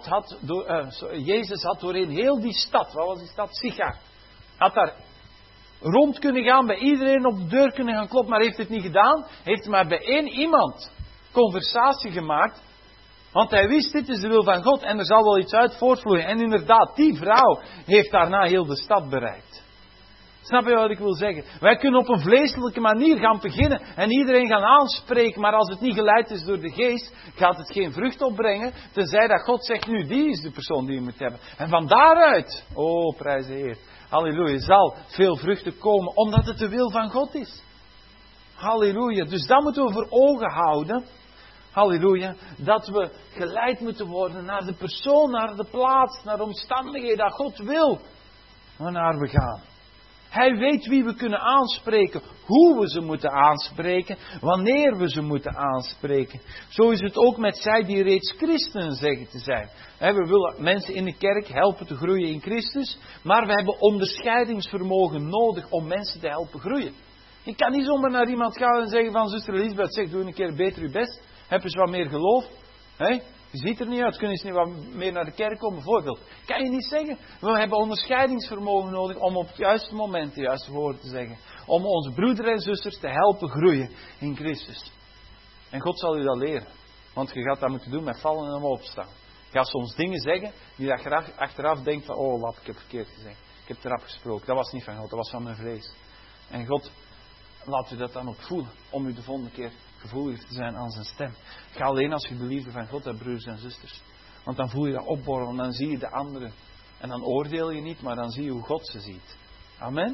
Jezus had doorheen heel die stad, wat was die stad? Sichar. Had daar rond kunnen gaan, bij iedereen op de deur kunnen gaan kloppen, maar heeft het niet gedaan. Heeft maar bij één iemand conversatie gemaakt. Want hij wist, dit is de wil van God en er zal wel iets uit voortvloeien. En inderdaad, die vrouw heeft daarna heel de stad bereikt. Snap je wat ik wil zeggen? Wij kunnen op een vleeselijke manier gaan beginnen en iedereen gaan aanspreken, maar als het niet geleid is door de geest, gaat het geen vrucht opbrengen, tenzij dat God zegt, nu, die is de persoon die je moet hebben. En van daaruit, oh, prijs de Heer, halleluja, zal veel vruchten komen, omdat het de wil van God is. Halleluja, dus dat moeten we voor ogen houden. Halleluja, dat we geleid moeten worden naar de persoon, naar de plaats, naar de omstandigheden dat God wil, waarnaar we gaan. Hij weet wie we kunnen aanspreken, hoe we ze moeten aanspreken, wanneer we ze moeten aanspreken. Zo is het ook met zij die reeds christenen zeggen te zijn. We willen mensen in de kerk helpen te groeien in Christus, maar we hebben onderscheidingsvermogen nodig om mensen te helpen groeien. Je kan niet zomaar naar iemand gaan en zeggen van zuster Elisabeth, zeg doe een keer beter je best, heb eens wat meer geloof. Je ziet er niet uit, kun je eens niet wat meer naar de kerk komen, bijvoorbeeld. Kan je niet zeggen. We hebben onderscheidingsvermogen nodig om op het juiste moment de juiste woorden te zeggen. Om onze broeders en zusters te helpen groeien in Christus. En God zal u dat leren. Want je gaat dat moeten doen met vallen en opstaan. Je gaat soms dingen zeggen die je achteraf denkt van, oh wat, ik heb verkeerd gezegd. Ik heb eraf gesproken, dat was niet van God, dat was van mijn vlees. En God laat u dat dan ook voelen, om u de volgende keer gevoeliger te zijn aan zijn stem. Ga alleen als je de liefde van God hebt, broers en zusters. Want dan voel je dat opborrelen, dan zie je de anderen. En dan oordeel je niet, maar dan zie je hoe God ze ziet. Amen.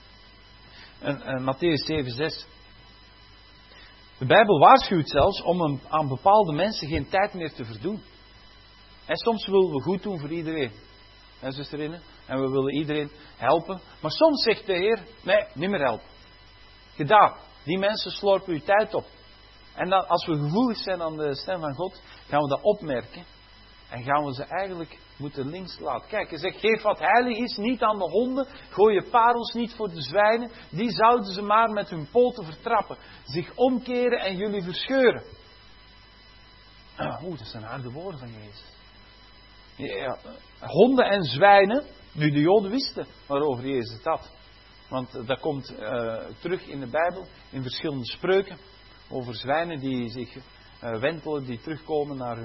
En Mattheüs 7:6. De Bijbel waarschuwt zelfs om aan bepaalde mensen geen tijd meer te verdoen. En soms willen we goed doen voor iedereen. En zusterinnen. En we willen iedereen helpen. Maar soms zegt de Heer, nee, niet meer helpen. Gedaan. Die mensen slorpen uw tijd op. En dan, als we gevoelig zijn aan de stem van God, gaan we dat opmerken. En gaan we ze eigenlijk moeten links laten. Kijk, hij zegt, geef wat heilig is, niet aan de honden. Gooi je parels niet voor de zwijnen. Die zouden ze maar met hun poten vertrappen. Zich omkeren en jullie verscheuren. Dat zijn harde woorden van Jezus. Ja, honden en zwijnen. Nu, de Joden wisten waarover Jezus het had. Want dat komt terug in de Bijbel, in verschillende spreuken. Over zwijnen die zich wentelen, die terugkomen naar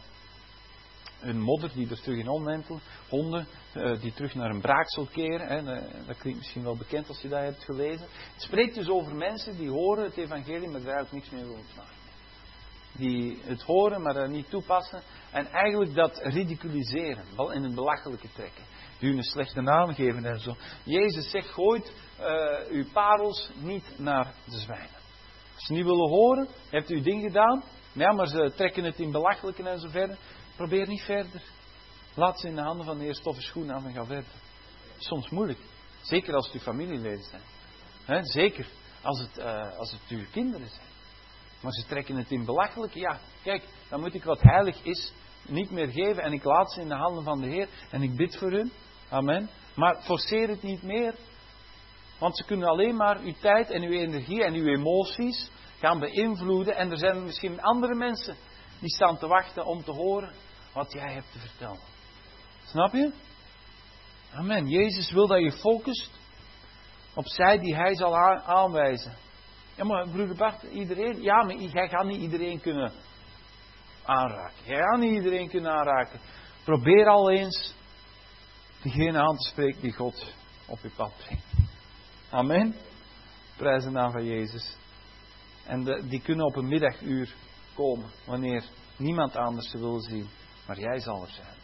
hun modder, die er terug in omwentelen. Honden die terug naar hun braaksel keren. Dat klinkt misschien wel bekend als je dat hebt gelezen. Het spreekt dus over mensen die horen het evangelie, maar daar eigenlijk niks mee willen maken. Die het horen, maar dat niet toepassen. En eigenlijk dat ridiculiseren, wel in het belachelijke trekken. Die hun een slechte naam geven en zo. Jezus zegt, gooit uw parels niet naar de zwijnen. Als ze niet willen horen, hebt u ding gedaan. Ja, maar ze trekken het in belachelijke en zo verder. Probeer niet verder. Laat ze in de handen van de Heer stoffen schoenen aan en ga verder. Soms moeilijk. Zeker als het uw familieleden zijn. Zeker als het uw kinderen zijn. Maar ze trekken het in belachelijk. Ja, kijk, dan moet ik wat heilig is niet meer geven. En ik laat ze in de handen van de Heer. En ik bid voor hun. Amen. Maar forceer het niet meer. Want ze kunnen alleen maar uw tijd en uw energie en uw emoties gaan beïnvloeden. En er zijn misschien andere mensen die staan te wachten om te horen wat jij hebt te vertellen. Snap je? Amen. Jezus wil dat je focust op zij die hij zal aanwijzen. Ja, maar broeder Bart, iedereen... Ja, maar jij gaat niet iedereen kunnen aanraken. Jij gaat niet iedereen kunnen aanraken. Probeer al eens diegene aan te spreken die God op je pad brengt. Amen. Prijs de naam van Jezus. En die kunnen op een middaguur komen. Wanneer niemand anders ze wil zien. Maar jij zal er zijn.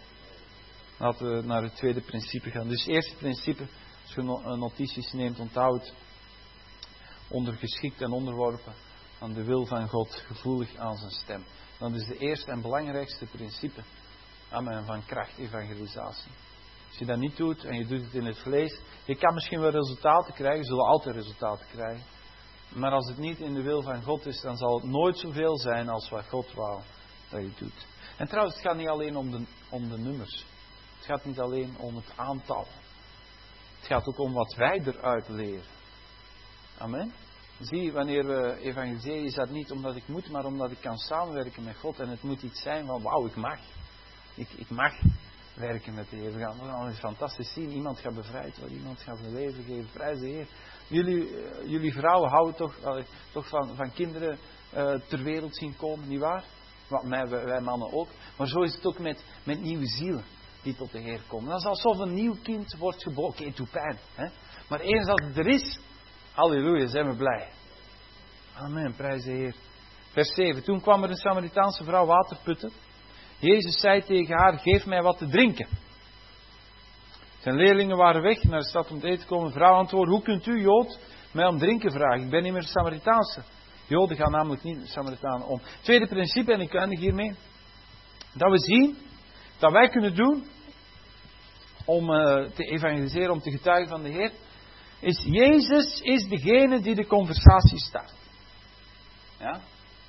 Laten we naar het tweede principe gaan. Dus het eerste principe. Als je notities neemt, onthoud. Ondergeschikt en onderworpen aan de wil van God. Gevoelig aan zijn stem. Dat is de eerste en belangrijkste principe. Amen. Van kracht-evangelisatie. Als je dat niet doet en je doet het in het vlees. Je kan misschien wel resultaten krijgen. Je zult altijd resultaten krijgen. Maar als het niet in de wil van God is, dan zal het nooit zoveel zijn als wat God wou dat je doet. En trouwens, het gaat niet alleen om de nummers. Het gaat niet alleen om het aantal. Het gaat ook om wat wij eruit leren. Amen. Zie, wanneer we evangeliseren, is dat niet omdat ik moet, maar omdat ik kan samenwerken met God. En het moet iets zijn van, wauw, ik mag. Ik mag werken met de Heer. We gaan het fantastisch zien. Iemand gaat bevrijd worden, iemand gaat zijn leven geven. Prijs de Heer. Jullie vrouwen houden toch van kinderen ter wereld zien komen, nietwaar? Wij mannen ook. Maar zo is het ook met nieuwe zielen die tot de Heer komen. Dat is alsof een nieuw kind wordt geboren. Oké, het doet pijn. Hè? Maar eens dat het er is, halleluja, zijn we blij. Amen, prijs de Heer. Vers 7. Toen kwam er een Samaritaanse vrouw water putten. Jezus zei tegen haar, geef mij wat te drinken. Zijn leerlingen waren weg naar de stad om te eten te komen. De vrouw antwoordde, hoe kunt u, Jood, mij om drinken vragen? Ik ben niet meer Samaritaanse. Joden gaan namelijk niet met Samaritanen om. Tweede principe, en ik eindig hiermee. Dat we zien, dat wij kunnen doen, om te evangeliseren, om te getuigen van de Heer, is Jezus is degene die de conversatie start. Ja?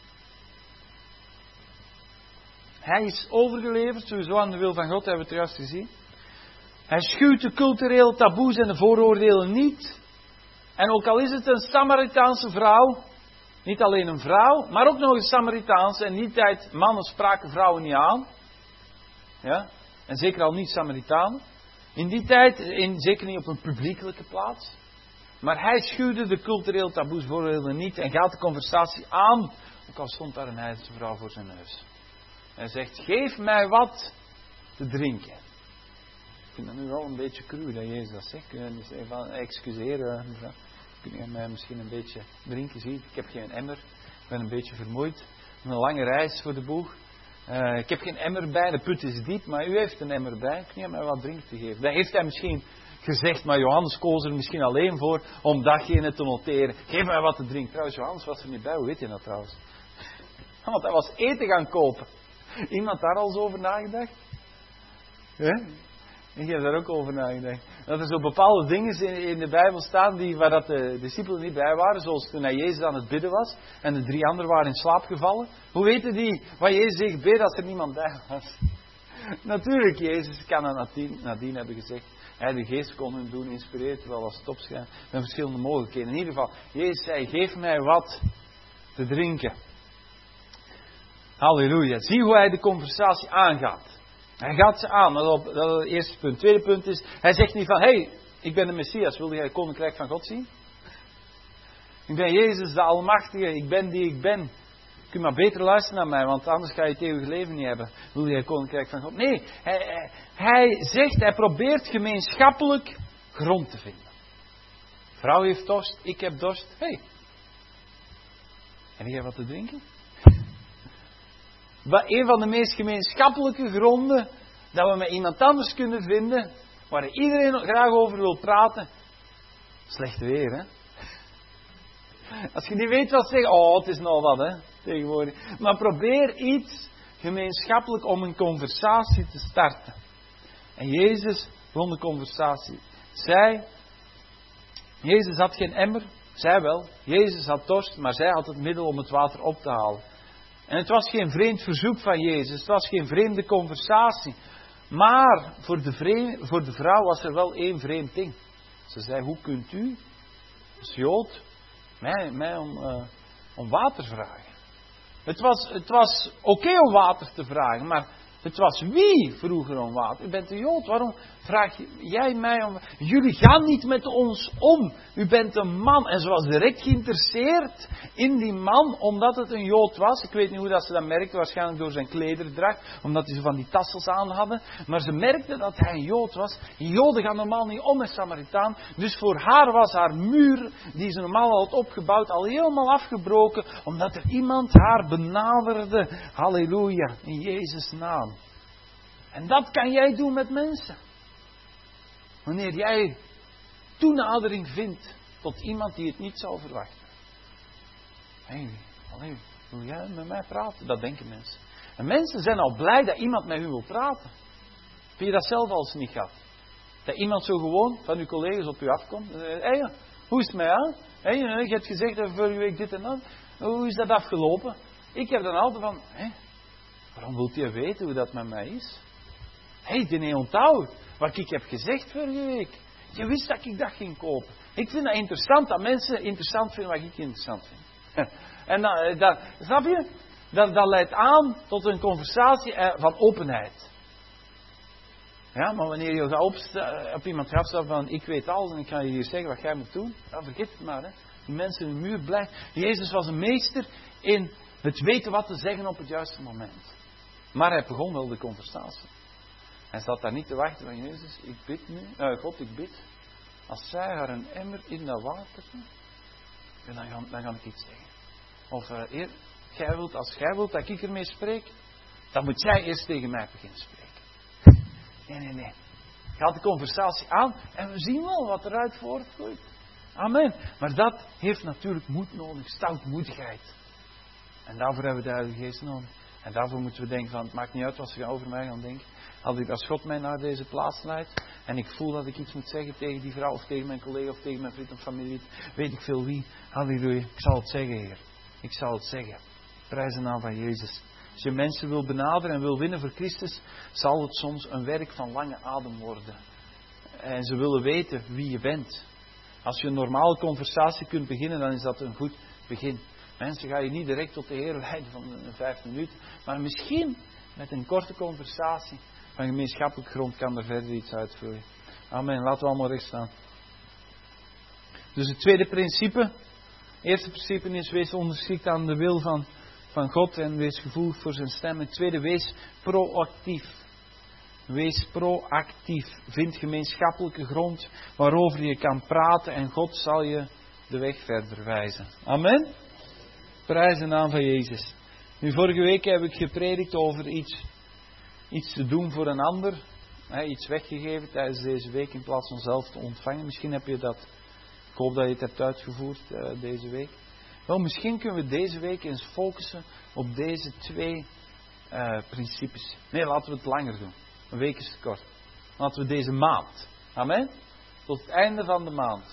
Hij is overgeleverd, sowieso aan de wil van God, hebben we het juist gezien. Hij schuwt de culturele taboes en de vooroordelen niet. En ook al is het een Samaritaanse vrouw, niet alleen een vrouw, maar ook nog een Samaritaanse. En in die tijd, mannen spraken vrouwen niet aan. Ja? En zeker al niet Samaritanen. In die tijd, zeker niet op een publiekelijke plaats. Maar hij schuwde de culturele taboes, vooroordelen niet en gaat de conversatie aan. Ook al stond daar een heidense vrouw voor zijn neus. Hij zegt, geef mij wat te drinken. Ik vind dat nu wel een beetje cru dat Jezus dat zegt. Kun je dus even excuseren, mevrouw. Kun je mij misschien een beetje drinken? Zie, ik heb geen emmer. Ik ben een beetje vermoeid. Een lange reis voor de boeg. Ik heb geen emmer bij. De put is diep, maar u heeft een emmer bij. Kun je mij wat drinken te geven? Dat heeft hij misschien gezegd, maar Johannes koos er misschien alleen voor om datgene te noteren. Geef mij wat te drinken. Trouwens, Johannes was er niet bij. Hoe weet je dat trouwens? Want hij was eten gaan kopen. Iemand daar al eens over nagedacht? Ja? Ik heb daar ook over nagedacht. Dat er zo bepaalde dingen in de Bijbel staan waar dat de discipelen niet bij waren. Zoals toen Jezus aan het bidden was. En de 3 anderen waren in slaap gevallen. Hoe weten die wat Jezus zegt bidden als er niemand bij was? Natuurlijk, Jezus kan aan nadien hebben gezegd. De geest kon hem doen inspireren terwijl als het opschrijft. Met verschillende mogelijkheden. In ieder geval, Jezus zei, geef mij wat te drinken. Halleluja. Zie hoe hij de conversatie aangaat. Hij gaat ze aan. Dat is het eerste punt. Tweede punt is, hij zegt niet van, hey, ik ben de Messias. Wil jij het koninkrijk van God zien? Ik ben Jezus de Almachtige. Ik ben die ik ben. Kun je maar beter luisteren naar mij, want anders ga je het eeuwige leven niet hebben. Wil jij het koninkrijk van God? Nee, hij probeert gemeenschappelijk grond te vinden. Vrouw heeft dorst, ik heb dorst. Hey, heb jij wat te drinken? Een van de meest gemeenschappelijke gronden dat we met iemand anders kunnen vinden, waar iedereen graag over wil praten, slecht weer, hè? Als je niet weet wat zeggen, het is nou wat, hè, tegenwoordig. Maar probeer iets gemeenschappelijk om een conversatie te starten. En Jezus begon de conversatie. Jezus had geen emmer, zij wel. Jezus had dorst, maar zij had het middel om het water op te halen. En het was geen vreemd verzoek van Jezus. Het was geen vreemde conversatie. Maar voor de vrouw was er wel één vreemd ding. Ze zei, hoe kunt u als Jood mij om water vragen? Het was oké om water te vragen. Maar het was wie vroeger om water? U bent een Jood. Waarom vraag jij mij om... Jullie gaan niet met ons om. U bent een man. En ze was direct geïnteresseerd in die man, omdat het een Jood was. Ik weet niet hoe dat ze dat merkte. Waarschijnlijk door zijn klederdracht. Omdat hij zo van die tassels aan hadden. Maar ze merkte dat hij een Jood was. Joden gaan normaal niet om met Samaritaan. Dus voor haar was haar muur, die ze normaal had opgebouwd, al helemaal afgebroken. Omdat er iemand haar benaderde. Halleluja. In Jezus' naam. En dat kan jij doen met mensen. Wanneer jij toenadering vindt tot iemand die het niet zou verwachten. Wil jij met mij praten? Dat denken mensen. En mensen zijn al blij dat iemand met u wil praten. Heb je dat zelf al eens niet gehad? Dat iemand zo gewoon van uw collega's op u afkomt. Hoe is het mij aan? Je hebt gezegd dat vorige week dit en dat. Hoe is dat afgelopen? Ik heb dan altijd van... Waarom wilt je weten hoe dat met mij is? Die onthoud wat ik heb gezegd vorige week. Je wist dat ik dat ging kopen. Ik vind dat interessant, dat mensen interessant vinden wat ik interessant vind. En snap je? Dat leidt aan tot een conversatie van openheid. Ja, maar wanneer je op iemand gaat stappen van ik weet alles en ik ga je hier zeggen wat jij moet doen. Ja, vergeet het maar. Hè. Die mensen in de muur blijven. Jezus was een meester in het weten wat te zeggen op het juiste moment. Maar hij begon wel de conversatie. Hij zat daar niet te wachten van Jezus, ik bid nu. God, ik bid. Als zij haar een emmer in dat water doen, dan ga ik iets zeggen. Of als jij wilt dat ik ermee spreek, dan moet jij eerst tegen mij beginnen spreken. Nee. Gaat de conversatie aan en we zien wel wat eruit voortkomt. Amen. Maar dat heeft natuurlijk moed nodig, stoutmoedigheid. En daarvoor hebben we de Heilige Geest nodig. En daarvoor moeten we denken van, het maakt niet uit wat ze over mij gaan denken. Als God mij naar deze plaats leidt en ik voel dat ik iets moet zeggen tegen die vrouw of tegen mijn collega of tegen mijn vriend of familie, weet ik veel wie. Halleluja. Ik zal het zeggen, Heer. Ik zal het zeggen. Prijs de naam van Jezus. Als je mensen wil benaderen en wil winnen voor Christus, zal het soms een werk van lange adem worden. En ze willen weten wie je bent. Als je een normale conversatie kunt beginnen, dan is dat een goed begin. Mensen ga je niet direct tot de Heer leiden van 5 minuten. Maar misschien met een korte conversatie van gemeenschappelijk grond kan er verder iets uitvloeien. Amen. Laten we allemaal recht staan. Dus het tweede principe. Het eerste principe is wees onderschikt aan de wil van God en wees gevoelig voor zijn stem. Het tweede, wees proactief. Wees proactief. Vind gemeenschappelijke grond waarover je kan praten en God zal je de weg verder wijzen. Amen. Prijs de naam van Jezus. Nu, vorige week heb ik gepredikt over iets te doen voor een ander. Iets weggegeven tijdens deze week in plaats van zelf te ontvangen. Misschien heb je dat. Ik hoop dat je het hebt uitgevoerd deze week. Wel, misschien kunnen we deze week eens focussen op deze 2 principes. Nee, laten we het langer doen. Een week is te kort. Laten we deze maand. Amen. Tot het einde van de maand.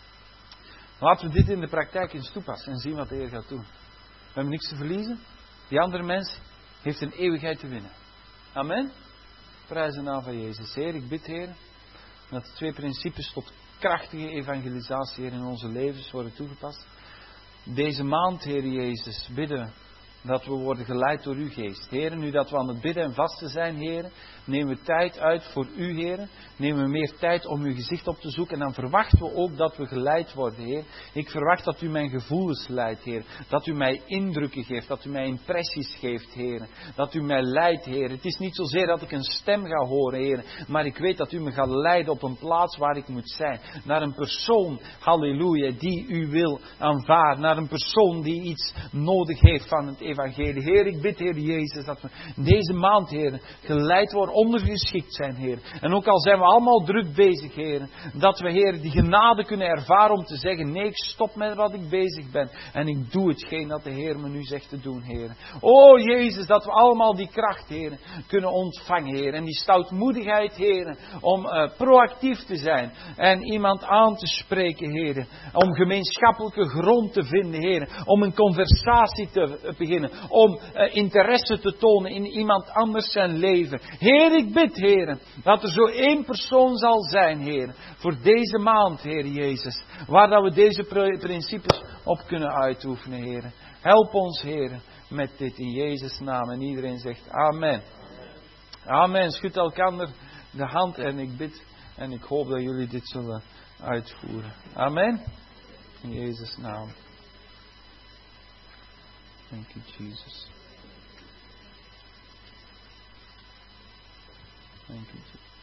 Laten we dit in de praktijk eens toepassen en zien wat de Heer gaat doen. We hebben niks te verliezen. Die andere mens heeft een eeuwigheid te winnen. Amen. Prijs de naam van Jezus. Heer, ik bid, Heer, dat de 2 principes tot krachtige evangelisatie, Heer, in onze levens worden toegepast. Deze maand, Heer Jezus, bidden dat we worden geleid door uw geest. Heer, nu dat we aan het bidden en vasten zijn, Heer, nemen we tijd uit voor u, Heer. Nemen we meer tijd om uw gezicht op te zoeken. En dan verwachten we ook dat we geleid worden, Heer. Ik verwacht dat u mijn gevoelens leidt, Heer. Dat u mij indrukken geeft. Dat u mij impressies geeft, Heer. Dat u mij leidt, Heer. Het is niet zozeer dat ik een stem ga horen, Heer. Maar ik weet dat u me gaat leiden op een plaats waar ik moet zijn. Naar een persoon, halleluja, die u wil aanvaarden. Naar een persoon die iets nodig heeft van het evangelie. Heer, ik bid, Heer Jezus, dat we deze maand, Heer, geleid worden, ondergeschikt zijn, Heer. En ook al zijn we allemaal druk bezig, Heer, dat we, Heer, die genade kunnen ervaren om te zeggen, nee, ik stop met wat ik bezig ben. En ik doe hetgeen dat de Heer me nu zegt te doen, Heer. O, Jezus, dat we allemaal die kracht, Heer, kunnen ontvangen, Heer. En die stoutmoedigheid, Heer, om proactief te zijn. En iemand aan te spreken, Heer. Om gemeenschappelijke grond te vinden, Heer. Om een conversatie te beginnen. Om interesse te tonen in iemand anders zijn leven. Heer, ik bid, Heer, dat er zo 1 persoon zal zijn, Heer, voor deze maand, Heer Jezus, waar dat we deze principes op kunnen uitoefenen, Heer. Help ons, Heer, met dit in Jezus' naam. En iedereen zegt amen. Amen. Schud elkaar de hand en ik bid en ik hoop dat jullie dit zullen uitvoeren. Amen. In Jezus' naam. Thank you, Jesus. Thank you, Jesus.